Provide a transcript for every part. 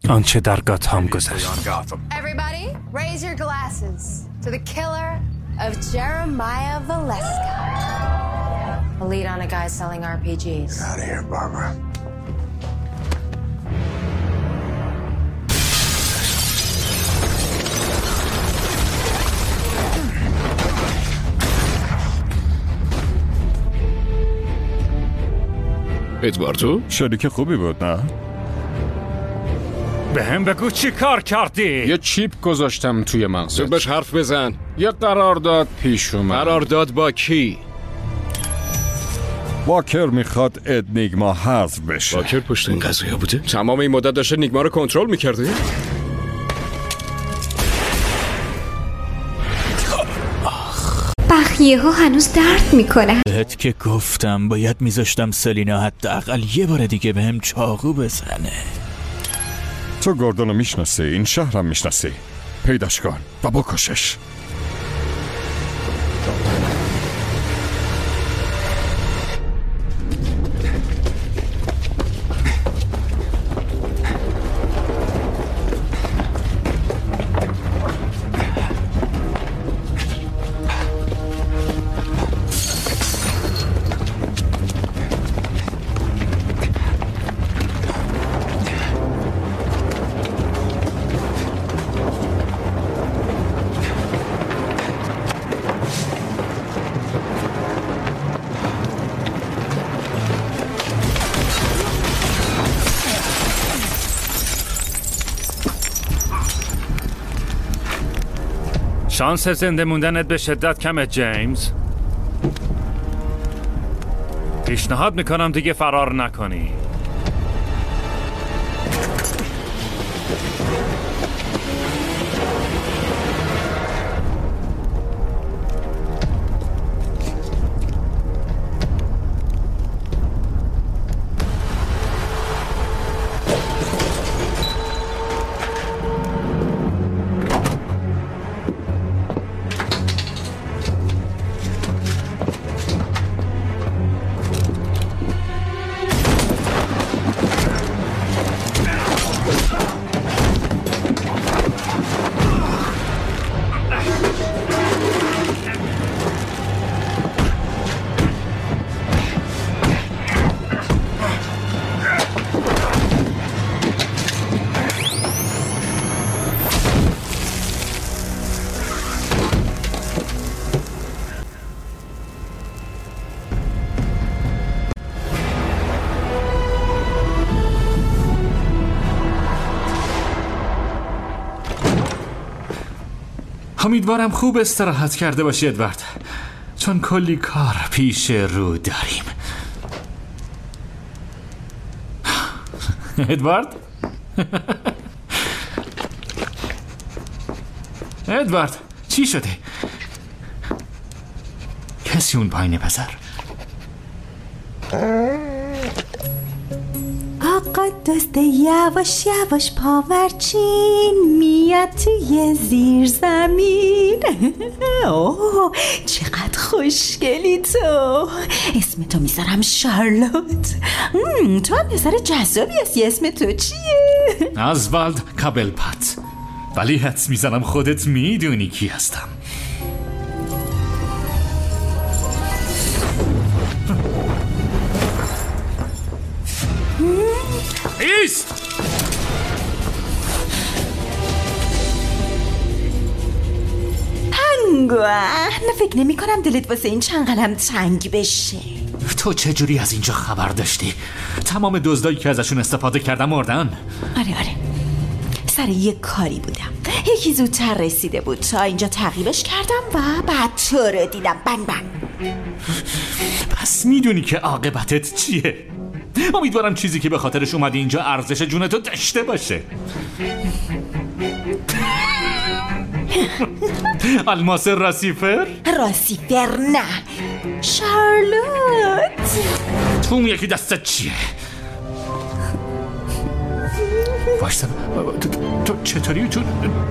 آنچه در گاتهام گذشت. Everybody, raise your glasses to the killer of Jeremiah Valeska. A lead on a guy selling RPGs. Get out of here, Barbara. ادواردو؟ شریک خوبی بود نه؟ به هم بگو چی کار کردی؟ یه چیپ گذاشتم توی مغزت. باش حرف بزن. یه قرارداد پیش اومد. قرارداد با کی؟ واکر میخواد انیگما حذف بشه. واکر پشت این قضیه بوده؟ تمام این مدت داشته انیگما رو کنترل میکرده؟ بخیه ها هنوز درد میکنه. بهت که گفتم باید میذاشتم سلینا حداقل یه بار دیگه بهم چاقو بزنه. تو گوردونو میشناسی، این شهرم میشناسی. پیداش کن و بکشش. شانس زنده موندنت به شدت کمه جیمز. پیشنهاد میکنم دیگه فرار نکنی. امیدوارم خوب استراحت کرده باشی ادوارد، چون کلی کار پیش رو داریم. ادوارد؟ ادوارد چی شده؟ کسی اون پایین پسر؟ آقا دوست یواش یواش پاورچین میاد توی زیر زمین. اوه چقدر خوشگلی تو. اسم تو میذارم شارلوت. تو هم نظر جذابی هستی. اسم تو چیه؟ ازوالد کابلپات. ولی حدس میزنم خودت میدونی کی هستم. ایست! پنگوئن، فکر نمی کنم دلت واسه این چند قلم تنگ بشه. تو چجوری از اینجا خبر داشتی؟ تمام دزدایی که ازشون استفاده کردم مردن. آره سر یه کاری بودم، یکی زودتر رسیده بود تا اینجا تعقیبش کردم و بعد تو رو دیدم. بنگ پس میدونی که عاقبتت چیه؟ امیدوارم چیزی که به خاطرش اومدی اینجا ارزش جونتو داشته باشه. الماس راسیفر نه، شارلوت. تو اون یکی دستت چیه؟ باشتم تو چطوری تو؟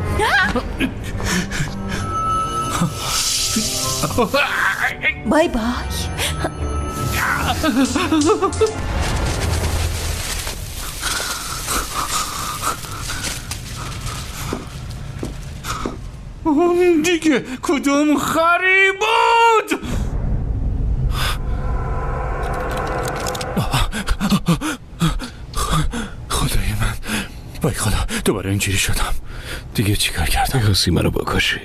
بای اون دیگه کدوم خری بود؟ خدای من، وای خدا، دوباره اینجوری شدم. دیگه چیکار کردم؟ میخواستی منو بکشی.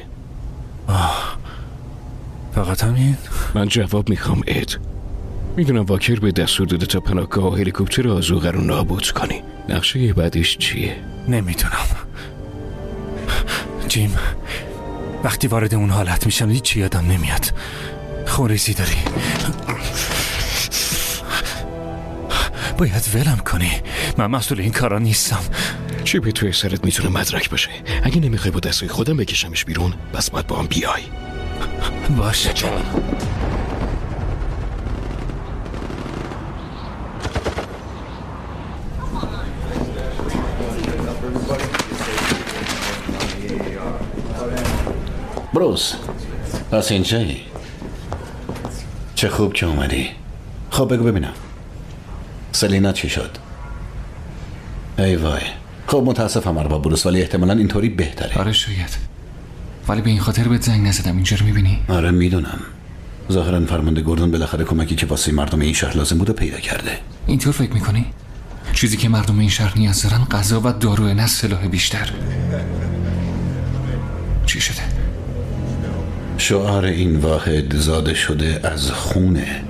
فقط همین؟ من جواب میخوام اد. میدونم واکر به دستور داده تا پناهگاه هلیکوپتر آذوقه رو نابود کنی. نقشه بعدش چیه؟ نمیدونم جیم. وقتی وارد اون حالت میشم هیچی یادم نمیاد. خونریزی داری. باید ولم کنی. من مسئول این کارا نیستم. چیپی توی سرت میتونه مدرک باشه. اگه نمیخوای با دستای خودم بکشمش بیرون، بس باید با هم بیای. باشه. بروس، پس اینجایی؟ چه خوب که اومدی. خب بگو ببینم سلینا چی شد؟ ای وای. خب متاسفم ارباب بروس، ولی احتمالاً اینطوری بهتره. آره شاید، ولی به این خاطر بهت زنگ نزدم. اینجا رو میبینی؟ آره میدونم. ظاهراً فرمانده گوردون بالاخره کمکی که واسه مردم این شهر لازم بود پیدا کرده. اینطور فکر میکنی؟ چیزی که مردم این شهر نیاز دارن غذا و داروه، نه سلاح بیشتر. چی شده؟ شعار این واحد زاده شده از خونه.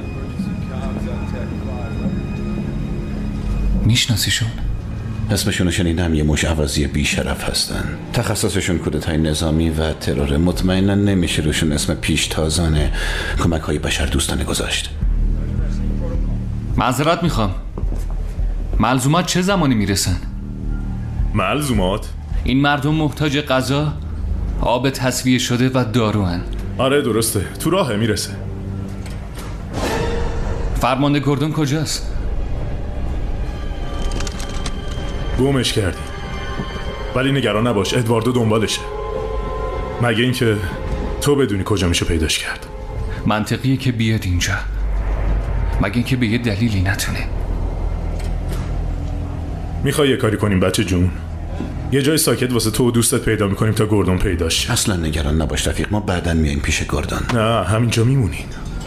میشناسیشون؟ اسمشون رو شنیدم. یه مش عوضی بیشرف هستن. تخصصشون کودتای نظامی و ترور. مطمئنا نمیشه روشون اسم پیشتازان کمک های بشر دوستانه گذاشت. معذرت میخوام، ملزومات چه زمانی میرسن؟ ملزومات؟ این مردم محتاج غذا، آب تصفیه شده و دارو هن. آره درسته، تو راه میرسه. فرمانده گوردون کجاست؟ گمش کردی، ولی نگران نباش، ادواردو دنبالشه. مگه اینکه تو بدونی کجا میشه پیداش کرد. منطقیه که بیاد اینجا، مگه اینکه به یه دلیلی نتونه. میخوای یه کاری کنیم بچه جون؟ یه جای ساکت واسه تو و دوستت پیدا میکنیم تا گوردون پیداش. اصلا نگران نباش رفیق، ما بعداً میایم پیش گوردون. نه همینجا میمونین.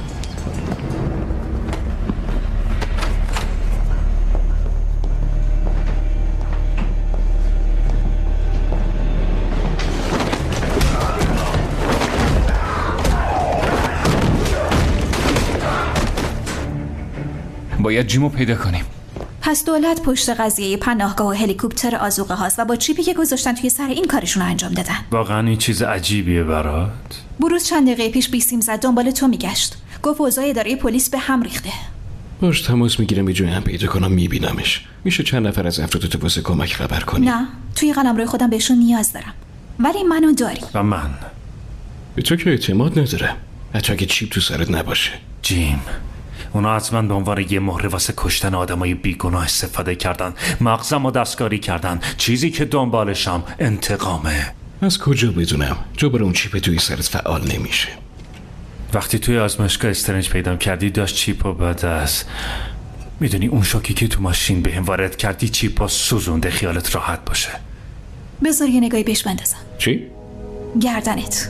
باید جیمو پیدا کنیم. پس دولت پشت قضیه پناهگاه و هلیکوپتر آذوقه هاست و با چیپی که گذاشتن توی سر این کارشون رو انجام دادن. واقعا این چیز عجیبیه برات؟ بروز چند دقیقه پیش بیسیم زد دنبال تو میگشت. گفت اوضاع اداره پلیس به هم ریخته. باش تماس میگیرم، یه جای هم پیدا کنم میبینمش. میشه چند نفر از افرادت واسه کمک خبر کنی؟ نه، توی قلمرو خودم بهشون نیاز دارم، ولی منو داری. و من به تو که اعتماد ندارم، حتی اگه چیپ تو سرت نباشه. جیم، اونا حتما به عنوان یه مهره واسه کشتن آدمای بیگناه استفاده کردن. مغزمو دستکاری کردن. چیزی که دنبالشم انتقامه. از کجا بدونم؟ جو برای اون چیپ توی سرت فعال نمیشه. وقتی توی آزمایشگاه استرنج پیدام کردی داشت چیپو بعد از میدونی اون شوکی که تو ماشین بهم وارد کردی چیپو سوزونده. خیالت راحت باشه. بذار یه نگاهی بهش بندازم. چی؟ گردنت.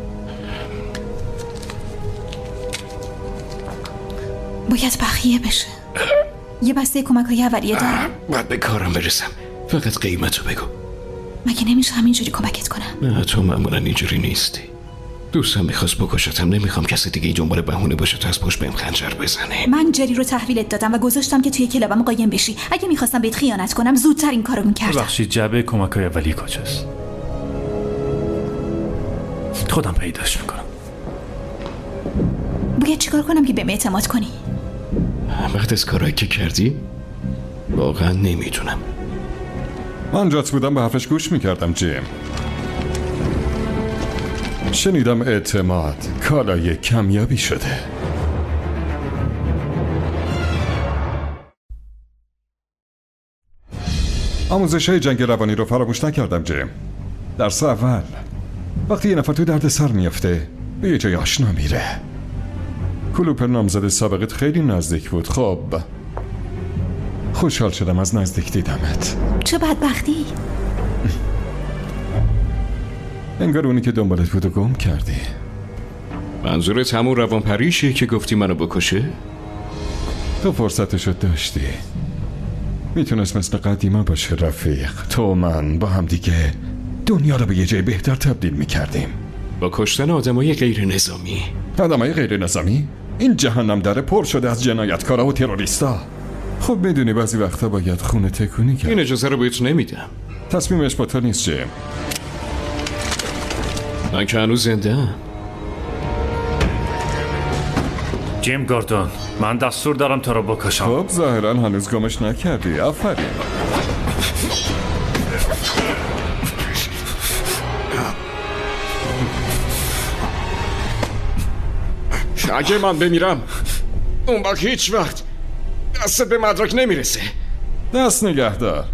باید بخیه بشه. یه بسته کمک‌های اولیه دارم. باید به کارم برسم. فقط قیمتو بگو. مگه نمیشه همینجوری کمکت کنم؟ نه تو معمولا اینجوری نیستی. دوستم میخواست بکشتم، نمیخوام کسی دیگه دنبال بهونه باشه تا از پشت بهم خنجر بزنه. من جری رو تحویلت دادم و گذاشتم که توی کلابم قایم بشی. اگه میخواستم بهت خیانت کنم زودتر این کارو میکردم. ببخشید جعبه کمک‌های اولیه کجاست؟ خودم پیداش میکنم. باید چیکار کنم که بهم اعتماد کنی؟ بعد از کارایی که کردی واقعا نمیتونم. من جات بودم به حرفش گوش میکردم جیم. شنیدم اعتماد کالای کمیابی شده. آموزش‌های جنگ روانی رو فراموش نکردم جیم. درس اول وقتی یه نفر تو درد سر میفته به یه جای آشنا میره. کلوپ نامزد سابقت خیلی نزدیک بود. خب خوشحال شدم از نزدیک دیدمت. چه بدبختی. انگار اونی که دنبالت بود و گم کردی. منظورت همون روانپریشیه که گفتی منو بکشه؟ تو فرصتشو داشتی. میتونست مثل قدیما باشه رفیق. تو و من با هم دیگه دنیا رو به یه جای بهتر تبدیل میکردیم. با کشتن آدمای غیر نظامی. آدمای غیر نظامی؟ این جهنم دره پر شده از جنایتکارا و تروریستا. خب میدونی بعضی وقتا باید خونه تکونی کرد. این اجازه رو بهت نمیدم. تصمیمش با تو نیست جیم. من که هنوز زنده ام. جیم گوردون، من دستور دارم تو رو بکشم. خب ظاهرا هنوز گمش نکردی. آفرین. اگه من بمیرم اون وقت هیچ وقت دستت به مدرک نمیرسه. دست نگه دار.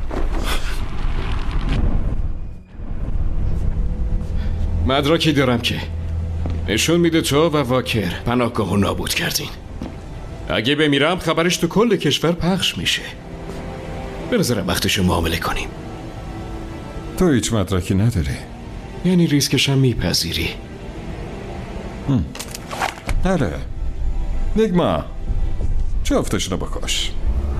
مدرکی دارم که نشون میده تو و واکر پناهگاهو نابود کردین. اگه بمیرم خبرش تو کل کشور پخش میشه. به نظرم وقتشو معامله کنیم. تو هیچ مدرکی نداری. یعنی ریسکشم میپذیری؟ آره. نگما جفتشونو بکش.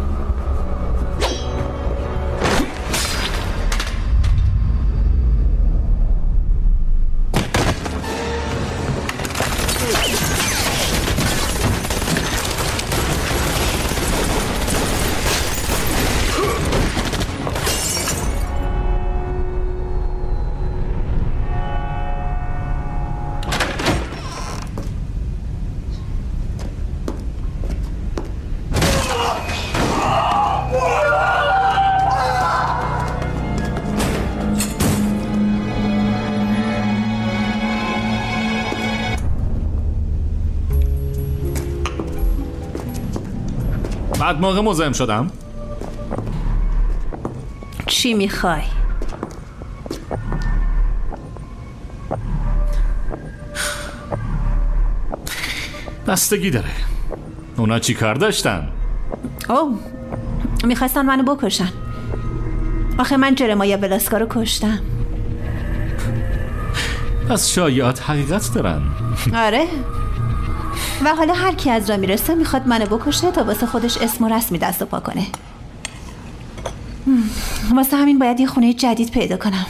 بعد موقع مزاحم شدم. چی میخوای؟ بستگی داره. اونا چی کار داشتن؟ اوه، میخواستن منو بکشن. آخه من جرمایا ولاسکا رو کشتم. پس شایعات حقیقت دارن. آره. و حالا هر کی از را میرسه میخواد منو بکشه تا واسه خودش اسم و رسمی دست و پا کنه. واسه همین باید یه خونه جدید پیدا کنم.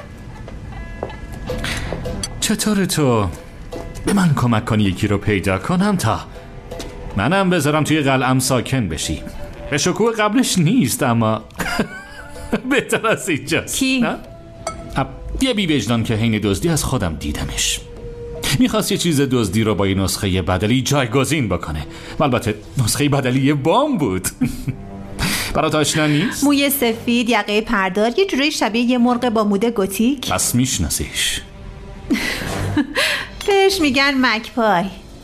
چطور تو به من کمک کنی یکی رو پیدا کنم تا منم بذارم توی قلعم ساکن بشی؟ به شکوه قبلش نیست اما بهتر از اینجاست. کی؟ یه بی وجدان که حین دزدی از خودم دیدمش. میخواست یه چیز دزدی رو با یه نسخه بدلی جایگزین بکنه و البته نسخه بدلی یه بام بود. برات آشنا نیست؟ موی سفید، یقه پردار، یه جوری شبیه یه مرغ با موده گوتیک. پس میشناسیش؟ بهش میگن مکپای.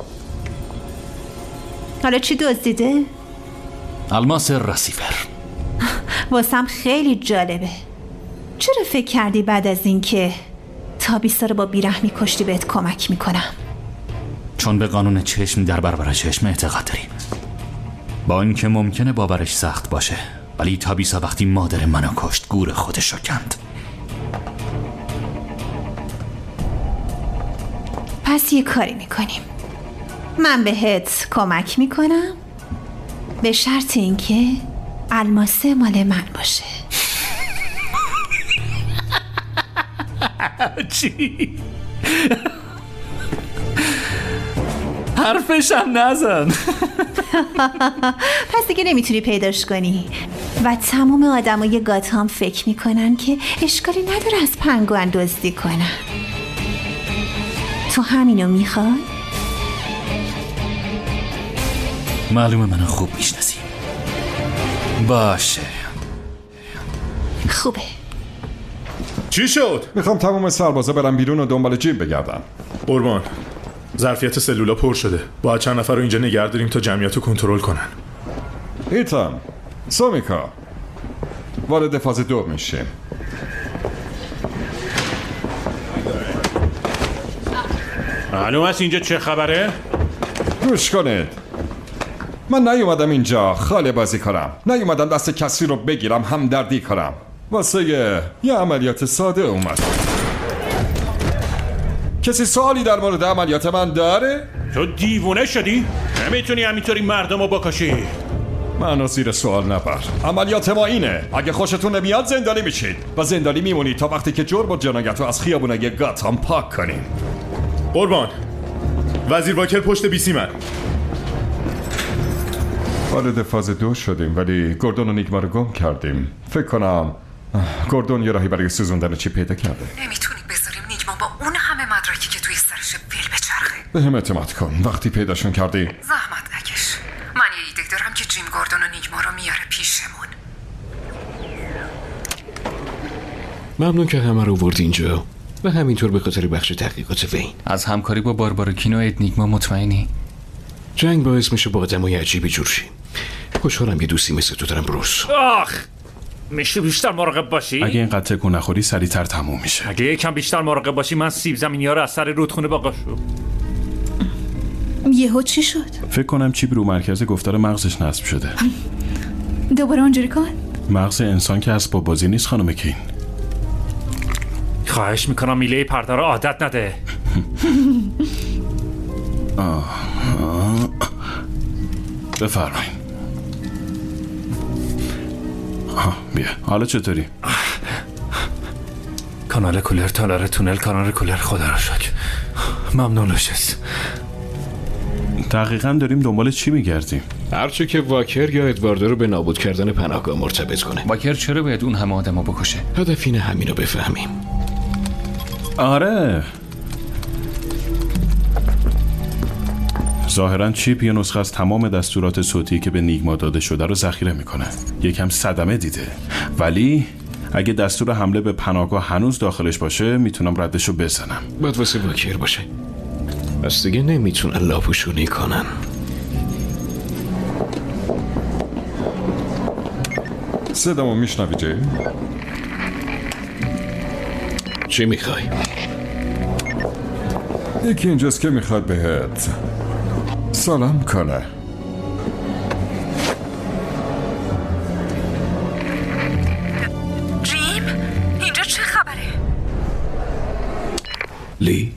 حالا چی دزدیده؟ الماس رسیور. واسم خیلی جالبه. چرا فکر کردی بعد از این که تابیستا رو با بیرحمی کشتی بهت کمک میکنم؟ چون به قانون چشم در برابر چشم اعتقاد داریم. با اینکه ممکنه باورش سخت باشه، ولی تابیسا وقتی مادر منو کشت گور خودش رو کند. پس یه کاری میکنیم. من بهت کمک میکنم به شرط اینکه الماسه مال من باشه. چی؟ حرفشم نزن. پس دیگه نمیتونی پیداش کنی و تمام آدمای گاتام فکر میکنن که اشکالی نداره از پنگوئن دزدی کنن. تو همینو میخوای؟ معلومه منو خوب میشناسی. باشه. خوبه. چی شد؟ میخوام تمام سربازا برم بیرون و دنبال جیم بگردم. قربان، ظرفیت سلولا پر شده. باید چند نفر رو اینجا نگه داریم تا جمعیت رو کنترل کنن. ایتان، سومیکا، وارد فاز 2 میشیم. معلوم است اینجا چه خبره؟ گوش کنید، من نیومدم اینجا خاله بازی کنم. نیومدم دست کسی رو بگیرم همدردی کنم. واسه یه عملیات ساده اومدم. کسی سوالی در مورد عملیات من داره؟ تو دیوونه شدی؟ نمیتونی همینطوری مردم رو بکشی. منو زیر سوال نبر. عملیات ما اینه. اگه خوشتون نمیاد زندانی میشید و زندانی میمونید تا وقتی که جرم و جنایت رو از خیابونای گاتام پاک کنیم. قربان، وزیر واکر پشت بیسی من. وارد فاز 2 شدیم ولی گوردون و نیگما رو گم کردیم. فکر کنم گوردون یه راهی برای سوزوندن چی پیدا کرده. نمیتونیم بذاریم نیگما با اون همه مدرکی که توی سرش ول بچرخه. به هم اعتماد کن. وقتی پیداشون کردی زحمت نکش. من یه ایده دارم که جیم گوردون و نیگما رو میاره پیشمون. ممنون که همه رو ورد اینجا و همینطور به خاطر بخش تحقیقات وین. از همکاری با بارباراکین و انیگما مطمئنی؟ جنگ باعث میشه با آدمای عجیبی جور شیم. خوشحالم یه دوستی مثل تو دارم بروس. آخ، میشه بیشتر مراقب باشی؟ اگه اینقدر تکون نخوری سریعتر تموم میشه. اگه یکم بیشتر مراقب باشی من سیب زمینی‌ها رو از سر رودخونه باقاشو. یهو چی شد؟ فکر کنم چیپ رو مرکز گفتار مغزش نصب شده. دوباره اونجوری کن؟ مغز انسان که اسباب بازی نیست خانم کین. خواهش میکنم میله پرده رو عادت نده. بفرمایید. بیا حالا چطوری؟ کانال کولر تالار تونل کانال کولر خدا را شکر. ممنون لوشس. دقیقاً داریم دنبال چی میگردیم؟ هرچه که واکر یا ادواردو رو به نابود کردن پناهگاه مرتبط کنه. واکر چرا باید اون همه آدمو بکشه؟ هدف اینه همینو بفهمیم. آره ظاهراً چیپ یه نسخه از تمام دستورات صوتی که به نیگما داده شده رو ذخیره میکنه. یکم صدمه دیده ولی اگه دستور حمله به پناهگاه هنوز داخلش باشه میتونم ردشو بزنم. باید واسه واکر باشه. پس دیگه نمیتونن لاپوشونی کنن. صدامو میشنوی جی؟ چی میخوای؟ یکی اینجاست که میخواد بهت سلام کنه. جیم؟ اینجا چه خبره؟ لی؟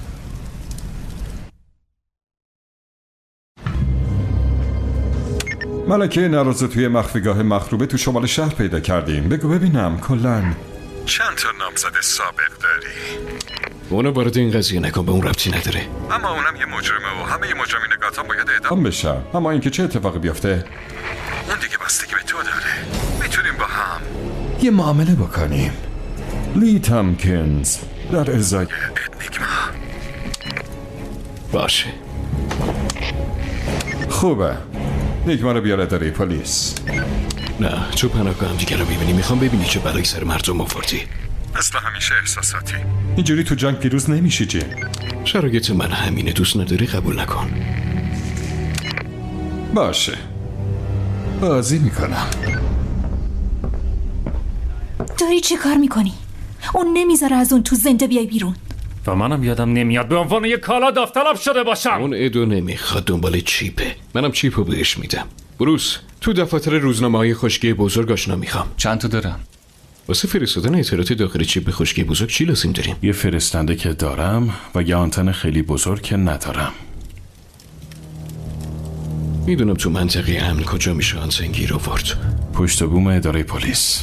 ملکه نروزه توی مخفیگاه مخروبه تو شمال شهر پیدا کردیم. بگو ببینم کلن چند تا نامزد سابق داری؟ اونو وارد این قضیه نکن، به اون ربطی نداره. اما اونم یه مجرمه و همه مجرمین گاتام باید اعدام بشن. اما اینکه چه اتفاقی بیفته اون دیگه بستگی به تو داره. میتونیم با هم یه معامله بکنیم. لی تامکینز در ازای انیگما. باشه خوبه. نیگما رو بیاره اداره پلیس. نه تو پناهگاه هم دیگه رو میبینی. میخوام ببینی چه بلایی سر مردم آوردی. اصلا همیشه احساساتی. اینجوری تو جنگ پیروز نمیشی جی. شرایط من همینه. دوست نداری قبول نکن. باشه بازی میکنم. داری چه کار میکنی؟ اون نمیذاره از اون تو زنده بیای بیرون. و منم یادم نمیاد به عنوان یه کالا داوطلب شده باشم. اون ادو نمیخواد، دنبال چیپه. منم چیپو بهش میدم. بروس تو دفاتر روزنامه‌های خشکی بزرگ آشنا میخوام. چند تا دارم؟ واسه فرستادن اطلاعات داخل چیپ خشکی بزرگ چی لازم داریم؟ یه فرستنده که دارم و یه آنتن خیلی بزرگ که ندارم. میدونم تو منطقه امن کجا میشه آنتن گیر آورد. پشت بوم اداره پلیس.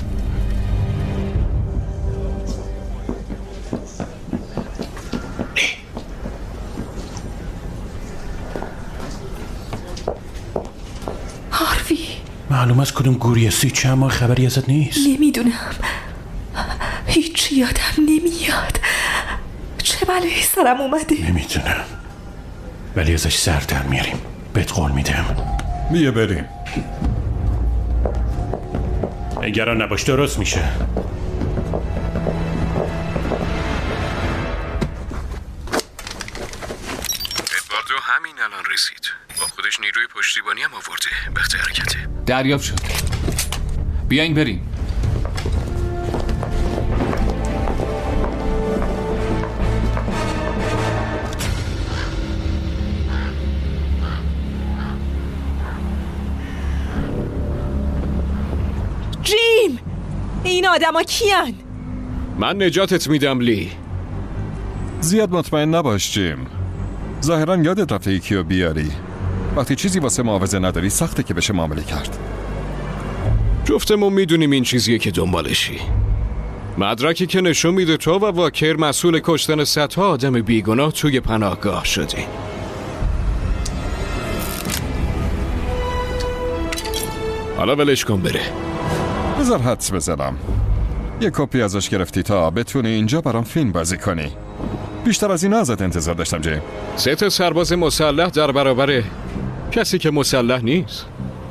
هاروی معلوم از کدوم گوری سیچه اما خبری ازت نیست. نمیدونم. هیچ یادم نمیاد. چه بلایی سرم اومده؟ نمیدونم ولی ازش سر در میاریم. بهت قول میدم. بیا بریم. نگران نباش درست میشه. ادواردو همین الان رسید. با خودش نیروی پشتیبانی هم آورده. وقت حرکته. دریافت شد. بیاین بریم. جیم! این آدما کیان؟ من نجاتت میدم لی. زیاد مطمئن نباش جیم. ظاهرا یادت رفته یکیو بیاری. وقتی چیزی واسه معاوضه نداری سخته که بشه معامله کرد. جفتمون میدونیم این چیزیه که دنبالشی. مدرکی که نشون میده تو و واکر مسئول کشتن صدها آدم بیگناه توی پناهگاه شدی. حالا ولش کن بره. بذار حدس بزنم. یه کپی ازش گرفتی تا بتونی اینجا برام فیلم بازی کنی. بیشتر از این ازت انتظار داشتم جیم. 3 سرباز مسلح در برابر کسی که مسلح نیست.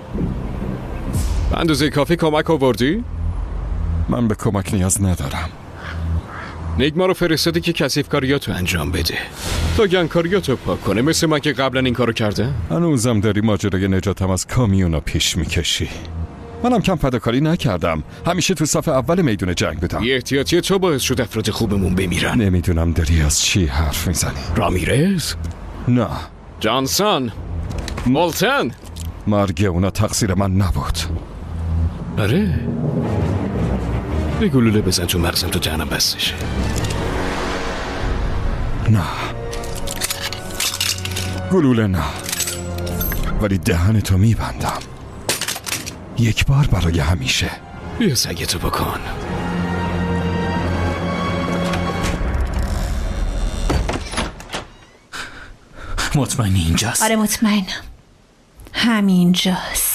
به اندازه کافی کمک آوردی؟ من به کمک نیاز ندارم. نیگما رو فرستادی که کثیف‌کاریاتو انجام بده تا گنگ‌کاریاتو پاک کنه، مثل من که قبلا این کارو کرده. هنوزم داری ماجرای نجاتم از کامیونا پیش میکشی. منم کم فداکاری نکردم. همیشه تو صف اول میدون جنگ بودم. یه احتیاطی تو باعث شد افراد خوبمون بمیرن. نمیدونم داری از چی حرف میزنی. رامیرز؟ نه. جانسون؟ مولتن؟ مرگ اونا تقصیر من نبود. آره؟ یه گلوله بزن تو مغزم تو جهنم بستشه. نه گلوله نه، ولی دهنتو میبندم یک بار برای همیشه. بیا سگتو بکن. مطمئنی اینجاست؟ آره مطمئنم همینجاست.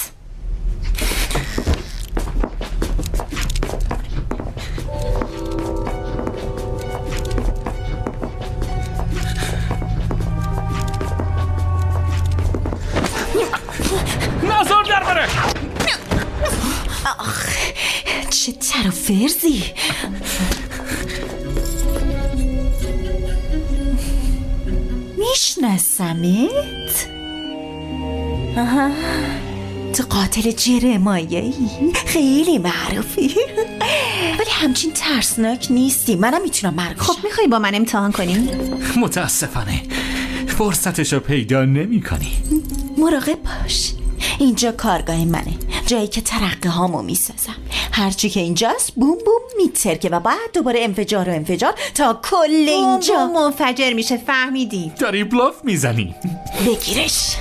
نظر در بره. آخ چه تر و فرزی. میشناسمت؟ آها، تو قاتل جرمایه‌ای، خیلی معروفی، ولی همچین ترسناک نیستی. منم میتونم مرگ بشم. خب میخوای با من امتحان کنیم؟ متاسفانه فرصتشو پیدا نمی کنی. مراقب باش، اینجا کارگاه منه، جایی که ترقه هامو میسازم. هرچی که اینجاست بوم بوم میترکه و بعد دوباره انفجار تا کل اینجا بوم منفجر میشه. فهمیدی؟ داری بلاف میزنی. بگیرش.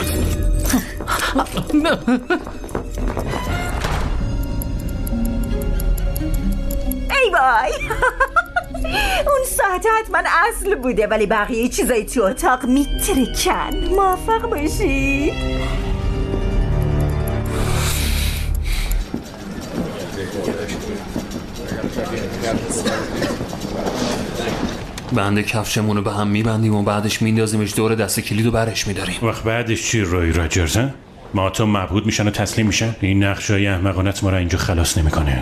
ای وای اون ساعت حتما اصل بوده، ولی بقیه چیزایی تو اتاق میترکن. موفق باشی. بند کفشمونو به هم میبندیم و بعدش میندازیمش دور دست کلیدو برش میداریم. وقت بعدش چی روی راجرز؟ ما تو مبهوت میشن و تسلیم میشن؟ این نقشای احمقانت ما را اینجا خلاص نمیکنه.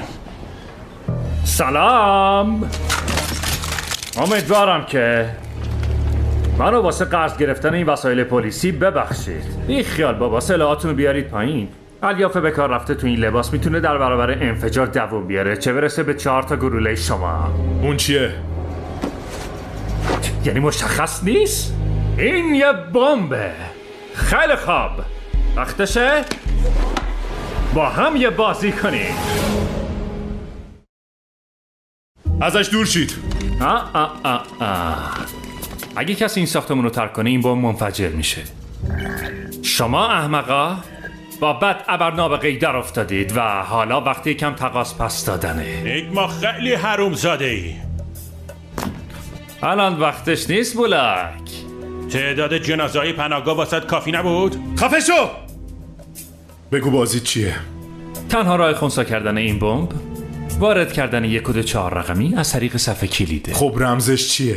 سلام. امیدوارم که منو واسه قرض گرفتن این وسایل پلیسی ببخشید. این خیال بابا سلاحاتونو بیارید پایین. الیاف به کار رفته تو این لباس میتونه در برابر انفجار دووم بیاره، چه برسه به 4 تا گلوله شما. اون چیه؟ یعنی مشخص نیست؟ این یه بمبه. خیلی خوب، وقتشه با هم یه بازی کنیم. ازش دور شید. اگه کسی این ساختمون رو ترک کنه این بمب منفجر میشه. شما احمقا با بد ابر نابغه‌ای در افتادید و حالا وقتی کم تقاص پس دادنه. نیگما خیلی حروم زاده ای. الان وقتش نیست بولک. تعداد جنازه‌های پناهگاه واسط کافی نبود؟ خفه شو! بگو بازی چیه؟ تنها راه خنثی کردن این بمب وارد کردن یک کد 4 رقمی از طریق صفحه کلیده. خب رمزش چیه؟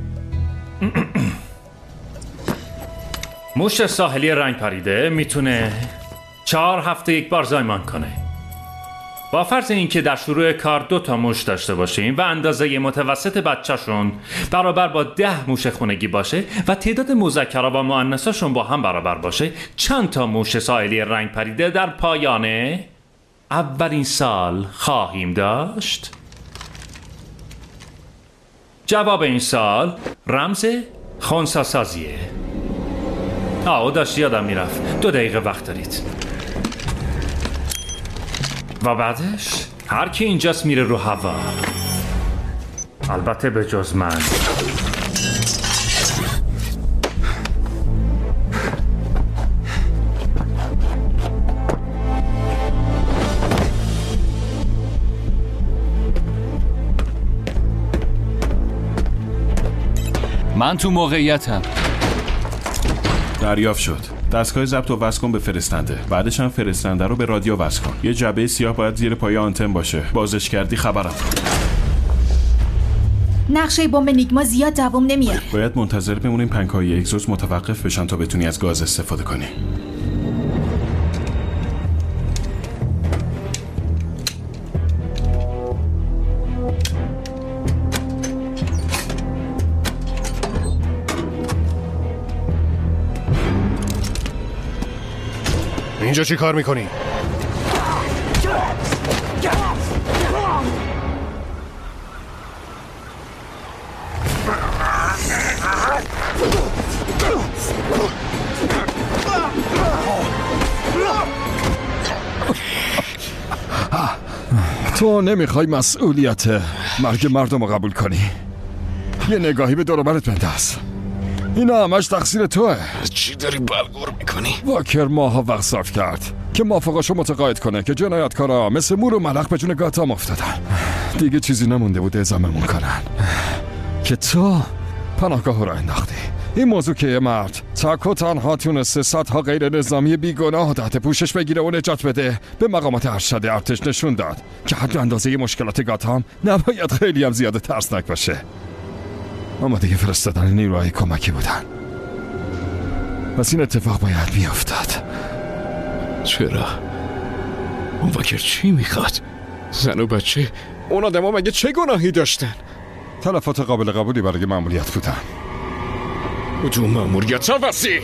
موش ساحلی رنگ پریده میتونه 4 هفته یک بار زایمان کنه. با فرض اینکه در شروع کار 2 تا موش داشته باشیم و اندازه متوسط بچه‌شون برابر با 10 موش خونگی باشه و تعداد مذکرها و مؤنثاشون با هم برابر باشه، چند تا موش ساحلی رنگ پریده در پایان اولین سال خواهیم داشت؟ جواب این سال رمز خنثی سازیه. داشت یادم میرفت. 2 دقیقه وقت دارید. و بعدش هر کی اینجاست میره رو هوا، البته به جز من. من تو موقعیتم. دریافت شد. دستگاه ضبط رو وصل کن به فرستنده. بعدش هم فرستنده رو به رادیو وصل کن. یه جعبه سیاه باید زیر پای آنتن باشه. بازش کردی خبرم. نقشه بمب نیگما زیاد دوام نمیاره. باید منتظر بمونیم پنک‌های اگزوز متوقف بشن تا بتونی از گاز استفاده کنی. اینجا چی کار میکنی؟ تو نمیخوای مسئولیت مرگ مردم رو قبول کنی؟ یه نگاهی به دور و برت بنداز. اینا همش تقصیر توه. چی داری بلغور میکنی؟ واکر ماها وقت صرف کرد که موافقاشو متقاعد کنه که جنایتکارا مثل مور و ملخ به جون گاتام افتادن. دیگه چیزی نمونده بود اعزاممون کنن که تو پناهگاه رو انداختی. این موضوع که یه مرد تک و تنها تونسته صدها غیر نظامی بیگناه تحت پوشش بگیره و نجات بده به مقامات ارشد ارتش نشون داد که حد اندازه مشکلات گاتام نباید خیلی هم زیاده ترسناک باشه. آماده فرستادن نیروهای کمکی بودن. پس این اتفاق باید بیافتاد. چرا؟ اون واکر چی میخواد؟ زن و بچه اون آدم ها مگه چه گناهی داشتن؟ تلفات قابل قبولی برای مأموریت بودن. کدوم مأموریت ها وسیع؟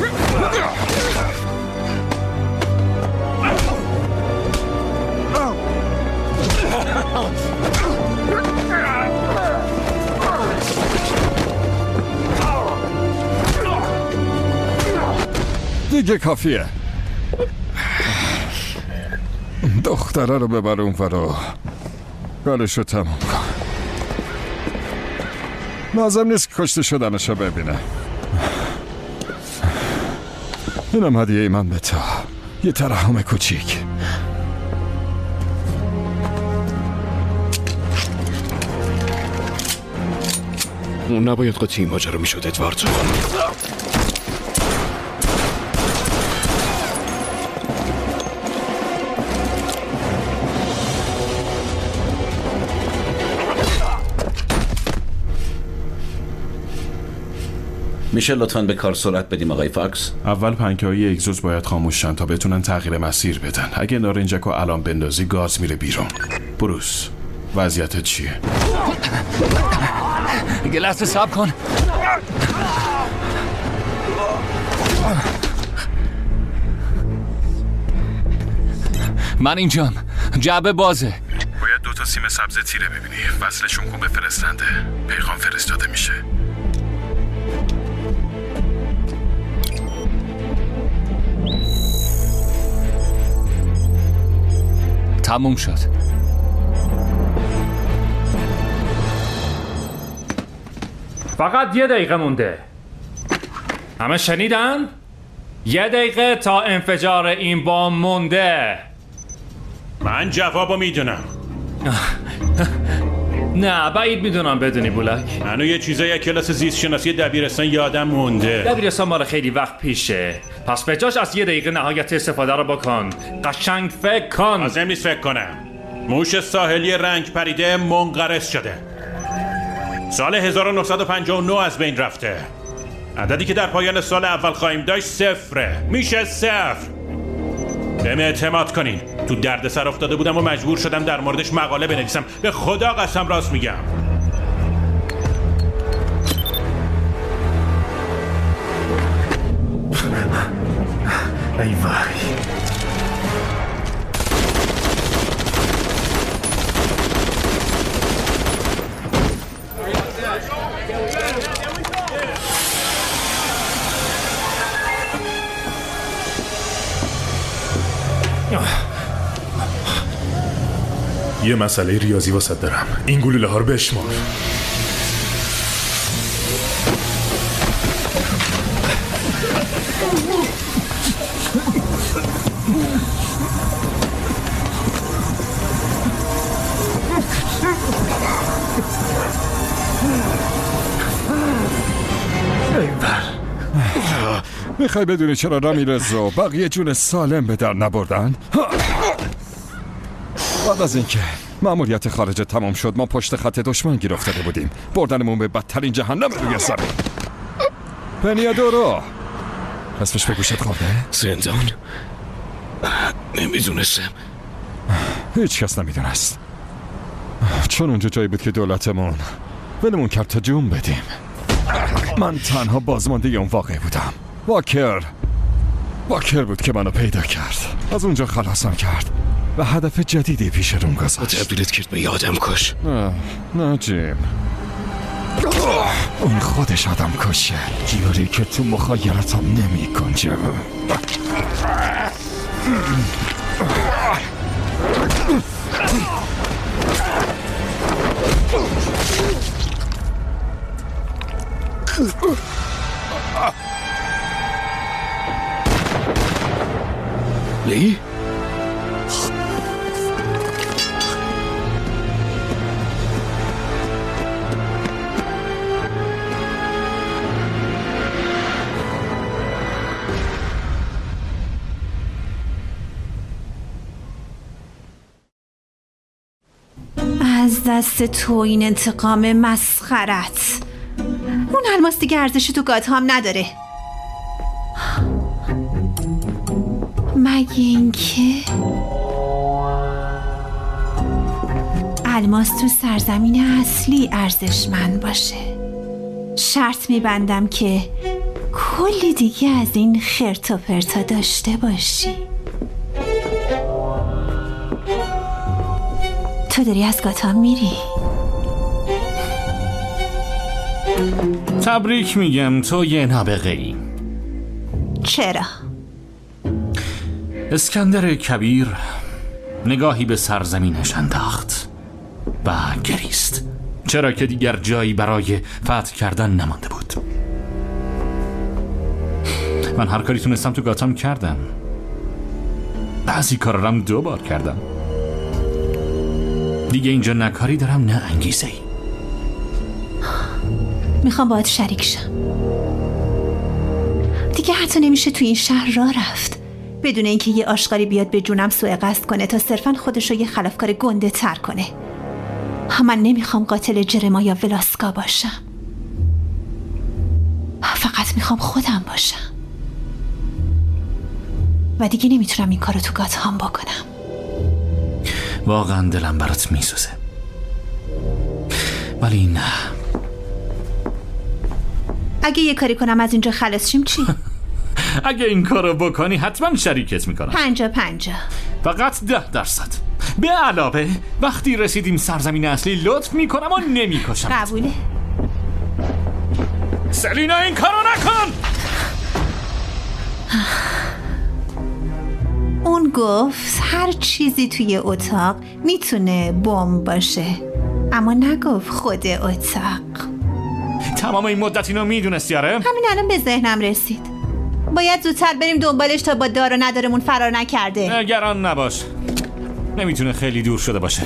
دیگه کافیه. دختره رو ببر اون فرا. کارشو تموم کن. لازم نیست کشته شدنشو ببینه. اینم هدیه من به تو. یه ترحم کوچیک. اون نباید قاطی این ماجرا میشد ادوارد. میشه لطفاً به کار سرعت بدیم آقای فاکس؟ اول پنکه‌های اگزوز باید خاموش شن تا بتونن تغییر مسیر بدن. اگه نارنجکو الان بندازی گاز میره بیرون. بروس وضعیتت چیه؟ یه لحظه صبر کن. من اینجام. جعبه بازه. باید 2 سیم سبز تیره ببینی. وصلشون کن به فرستنده. پیغام فرستاده میشه. تموم شد. فقط 1 دقیقه مونده. همه شنیدن؟ 1 دقیقه تا انفجار این بمب مونده. من جوابو میدونم. نه بعید میدونم بدونی بولک. منو یه چیزای کلاس زیست شناسی دبیرستان یادم مونده. دبیرستان مال خیلی وقت پیشه. پس به جاش از 1 دقیقه نهایت استفاده رو بکن. قشنگ فکر کن. لازم نیست فکر کنم. موش ساحلی رنگ پریده منقرض شده. سال 1959 از بین رفته. عددی که در پایان سال اول خواهیم داشت 0. میشه 0. بهم اعتماد کنین. تو دردسر افتاده بودم و مجبور شدم در موردش مقاله بنویسم. به خدا قسم راست میگم. ای وای. یه مسئله ریاضی واسط دارم. این گلوله ها رو بشمار. میخوای بدونی چرا رامیرز و بقیه جون سالم به در نبردن؟ بعد از اینکه مأموریت خارجه تمام شد ما پشت خط دشمن گیر افتاده بودیم. بردنمون به بدترین جهنم روی زمین. پنیادورو اسمش به گوشت خورده؟ زندان؟ نمیدونستم. هیچ کس نمیدونست، چون اونجا جایی بود که دولتمون ولمون کرد تا جون بدیم. من تنها بازمانده اون واقعی بودم. واکر بود که منو پیدا کرد، از اونجا خلاصم کرد و هدف جدیدی پیش روم گذاشت. تبدیلت کرد به آدم کش. نه جیم، اون خودش آدم کشه، گیاری که تو مخایلتم نمی کنجه. لی؟ از دست تو این انتقام مسخرت. اون الماس دیگه ارزشی تو گاتهام نداره، مگه اینکه الماس تو سرزمین اصلی ارزشمند باشه. شرط میبندم که کلی دیگه از این خرت و پرتا داشته باشی. تو داری از گاتهام میری؟ تبریک میگم، تو یه نابغه ای. چرا؟ اسکندر کبیر نگاهی به سرزمینش انداخت و گریست، چرا که دیگر جایی برای فتح کردن نمانده بود. من هر کاری تونستم تو گاتهام کردم، بعضی کارارم 2 بار کردم. دیگه اینجا نه کاری دارم نه انگیزه ای. میخوام باهات شریک شم. دیگه حتی نمیشه تو این شهر راه رفت بدون اینکه یه آشغالی بیاد به جونم سوء قصد کنه تا صرفاً خودشو یه خلافکار گنده تر کنه. من نمیخوام قاتل جرمایا ولاسکا باشم، فقط میخوام خودم باشم و دیگه نمیتونم این کارو تو گاتهام بکنم. واقعا دلم برات میسوزه، ولی نه. اگه یه کاری کنم از اینجا خلاص شیم چی؟ اگه این کارو بکنی حتما شریکت میکنم. 50-50. فقط 10%. به علاوه وقتی رسیدیم سرزمین اصلی لطف میکنم و نمیکشم. قبوله. سلینا این کارو نکن. اون گفت هر چیزی توی اتاق میتونه بمب باشه، اما نگفت خود اتاق. تمام این مدت اینو میدونستی؟ آره؟ همین الان به ذهنم رسید. باید زودتر بریم دنبالش تا با دار و ندارمون فرار نکرده. نگران نباش، نمیتونه خیلی دور شده باشه.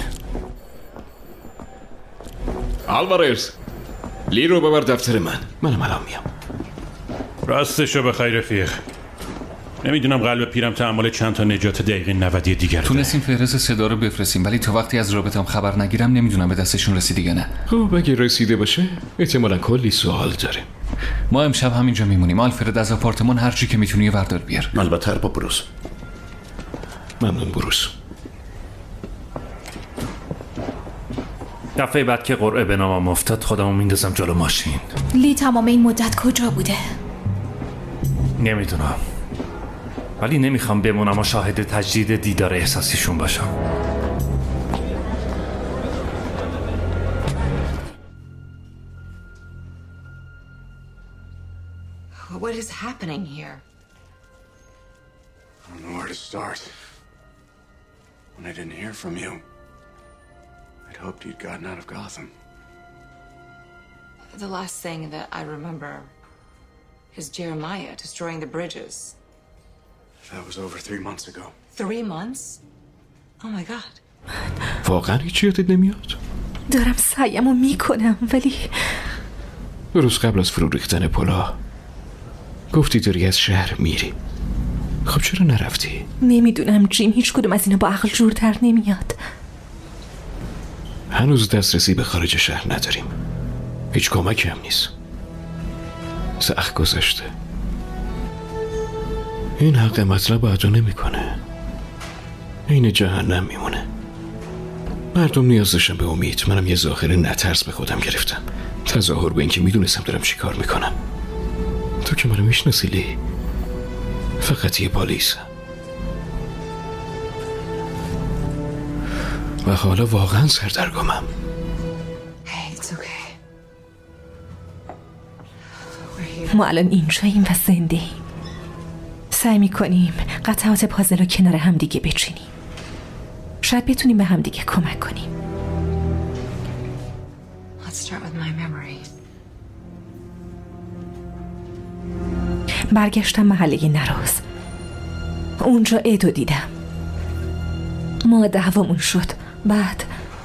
آلوارز، لی رو ببر دفتر منم الان میام. راستشو بخیر رفیق، نمیدونم قلب پیرم تحمل چند تا نجات دقیقه 90 دیگر تونستیم فهرست صدا رو بفرستیم، ولی تا وقتی از رابطم خبر نگیرم نمیدونم به دستشون رسیدی یا نه. خب اگه رسیده باشه احتمالا کلی سوال داره. ما امشب همینجا میمونیم. آلفرد از آپارتمان هر چی که میتونی بردار بیار. البته با بروس. ممنون بروس. دفعه بعد که قرعه به نامم افتاد خودمو میندازم جلو ماشین. لی تمام این مدت کجا بوده؟ نمیدونم، ولی نمیخوام بمونم و شاهد تجدید دیدار احساسیشون باشم. What is happening here? I don't know where to start. When I didn't hear from you, I'd hoped you'd gotten out of Gotham. The last thing that I remember is Jeremiah destroying the bridges. That was over 3 months ago. 3 months? Oh my God. واقعا هیچ یادت نمیاد؟ دارم سعیمو میکنم ولی روز قبل از فرو ریختن پلا گفتی داری از شهر میری. خب چرا نرفتی؟ نمیدونم جیم، هیچ کدوم از اینا با عقل جورتر نمیاد. هنوز دسترسی به خارج شهر نداریم. هیچ کمکی هم نیست. سخت گذشته. این حق مطلب ادا نمیکنه. این جهنم میمونه. مردم نیاز داشتن به امید. منم یه ظاهر نترس به خودم گرفتم. تظاهر به اینکه میدونستم دارم چی کار میکنم. تو که منو میشناسی لی. فقط یه پلیسم. و حالا واقعا سردرگمم. ما الان اینجاییم و زنده ایم. سعی میکنیم قطعات پازل رو کنار هم دیگه بچینیم. شاید بتونیم به هم دیگه کمک کنیم. Let's start with my memory. برگشتم محله نراز. اونجا ادو دیدم. ما دعوامون شد. بعد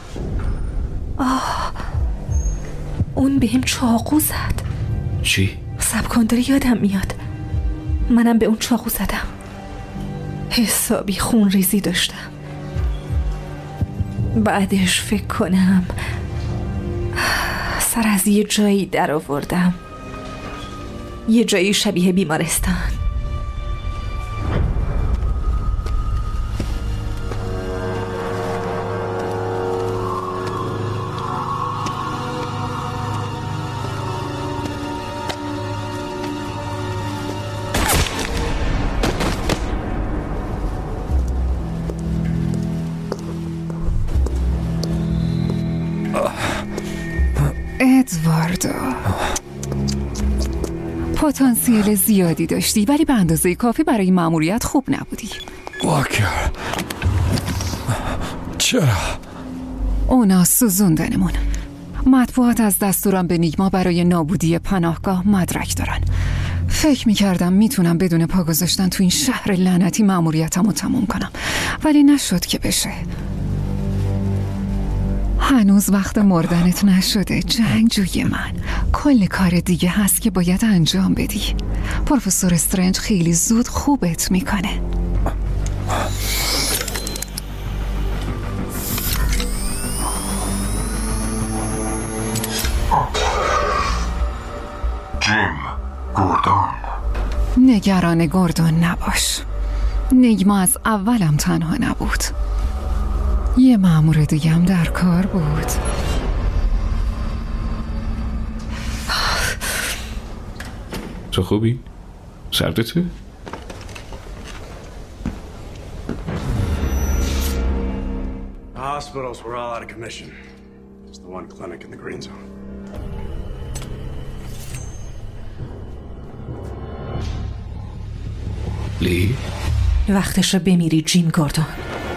اون بهم چاقو زد. چی؟ صبر کن، داره یادم میاد. منم به اون چاقو زدم. حسابی خون ریزی داشتم. بعدش فکر کنم سر از یه جایی در آوردم. یه جایی شبیه بیمارستان. ادواردو، پتانسیل زیادی داشتی ولی به اندازه کافی برای مأموریت خوب نبودی. واکر، چرا؟ اونا سوزوندنمون. مطبوعات از دستورم به نیگما برای نابودی پناهگاه مدرک دارن. فکر میکردم میتونم بدون پا گذاشتن تو این شهر لعنتی مأموریتمو تموم کنم، ولی نشد که بشه. هنوز وقت مردنت نشده جنگجوی من. کلی کار دیگه هست که باید انجام بدی. پروفسور استرنج خیلی زود خوبت میکنه. جیم گوردون. نگران گوردون نباش. نیگما از اولم تنها نبود. یه مأمور دیگه هم در کار بود. تو خوبی؟ سردته؟ The hospitals were all out of commission. It's the one clinic in the green zone. لی؟ وقتش رو بمیری جیم گوردون.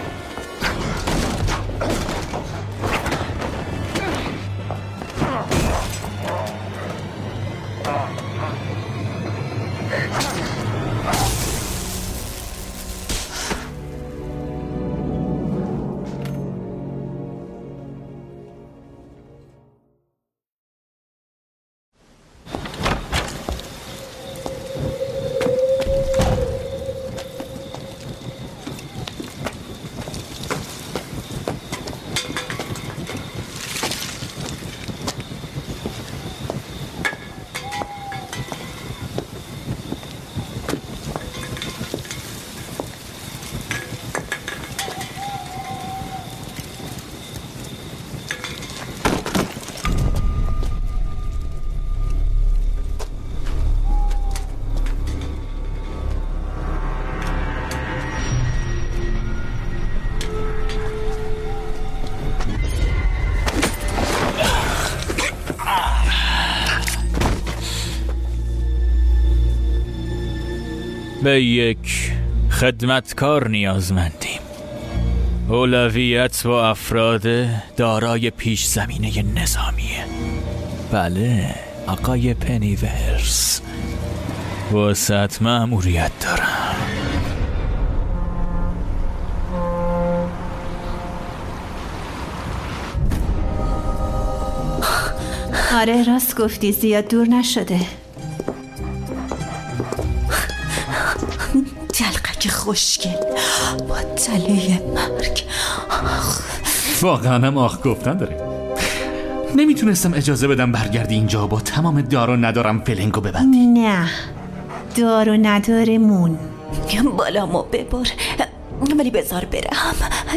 به یک خدمتکار نیازمندیم. اولویت با افراد دارای پیش زمینه نظامیه. بله آقای پنیورس، واسط مأموریت دارم. آره راست گفتی، زیاد دور نشده. دلقک خوشگل با تله مرگ. واقعا هم آخ گفتن داره. نمیتونستم اجازه بدم برگردی اینجا با تمام دار و ندارم فلنگو ببندی. نه دار و ندارمون بالامو ببر، ولی بذار برم.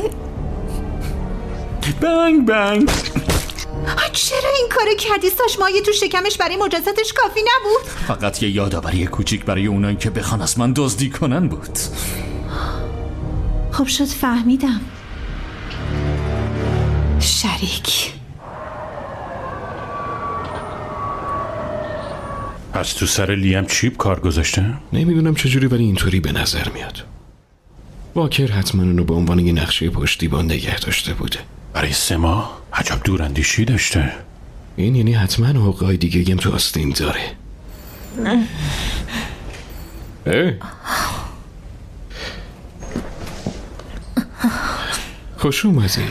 بنگ بنگ. چرا این کارو کردی؟ ساشمایه تو شکمش برای مجازاتش کافی نبود؟ فقط یه یادآوری کوچیک برای اونایی که بخوان از من دزدی کنن بود. خب شد فهمیدم. شریک. از تو سر لیم چیپ کار گذاشته؟ نمیدونم چجوری ولی اینطوری به نظر میاد. واکر حتما اونو به عنوان یه نقشه پشتیبان نگه داشته بوده. برای 3 ماه؟ عجب دوراندیشی داشته. این یعنی حتما حقوقای دیگه هم تو آستین داره. خوش اومدی.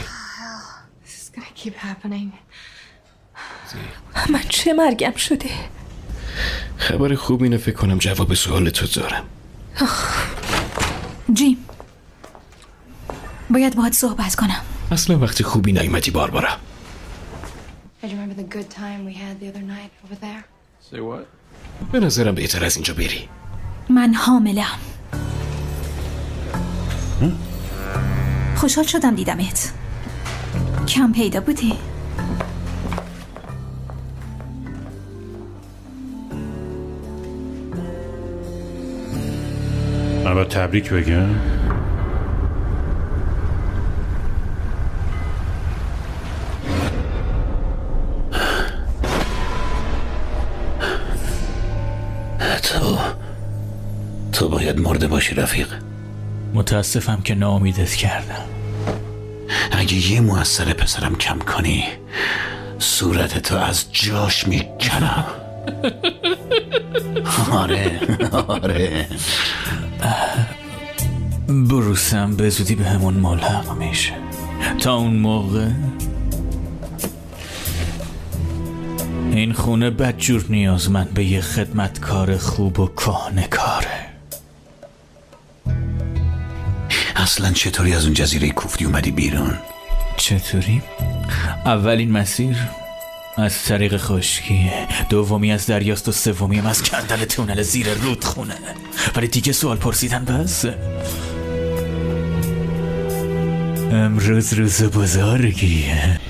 من چه مرگم شده؟ خبر خوب اینه، فکر کنم جواب سوال تو دارم. جیم، باید باهات صحبت کنم. اصلا وقتی خوبی نیومدی باربارا. به نظرم بهتر از اینجا بری. من حاملم. خوشحال شدم دیدمت. کم پیدا بودی؟ من باید تبریک بگم؟ تو باید مرده باشی رفیق. متاسفم که ناامیدت کردم. اگه یه موثر پسرم کم کنی صورت تو از جاش میکنم. آره بروسم به زودی به همون ملحق میشه. تا اون موقع این خونه بدجور نیازمند به یه خدمتکار خوب و کهنه‌کاره. اصلا چطوری از اون جزیره کوفتی اومدی بیرون؟ چطوری؟ اولین مسیر از طریق خشکیه، دومی از دریاست و سومیم از کندن تونل زیر رودخونه. ولی دیگه سوال پرسیدن بس. امروز روز بزرگیه.